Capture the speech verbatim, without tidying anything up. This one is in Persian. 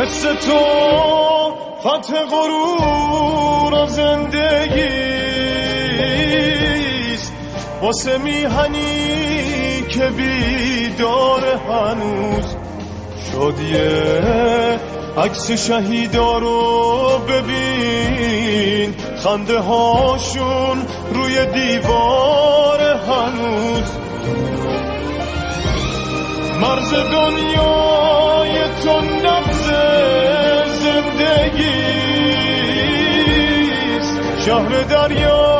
حس تو فتح غرور و زندگیست، واسه میهنی که بیدار هنوز. شادیه عکس شهیدا رو ببین، خنده هاشون روی دیوار هنوز. مرز دنیای تو نبض زندگیست، شهر دریا